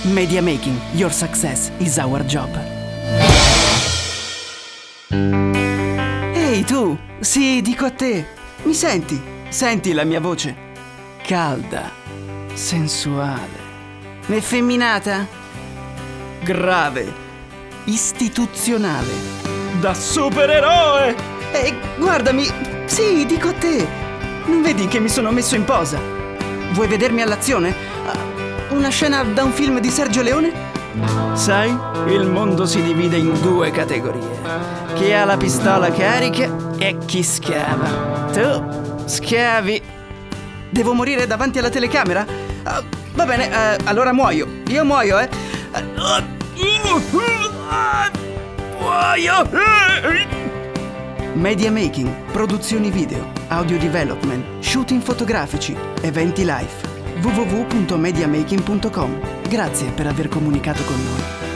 Media Making, your success is our job. Ehi tu, sì, dico a te, mi senti? Senti la mia voce? Calda, sensuale, effeminata, grave, istituzionale, da supereroe! Ehi, guardami, sì, dico a te, non vedi che mi sono messo in posa? Vuoi vedermi all'azione? Una scena da un film di Sergio Leone? Sai, il mondo si divide in due categorie. Chi ha la pistola carica e chi schiava. Tu schiavi. Devo morire davanti alla telecamera? Va bene, allora muoio. Io muoio, Muoio! Media Making, produzioni video, audio development, shooting fotografici, eventi live. www.mediamaking.com. Grazie per aver comunicato con noi.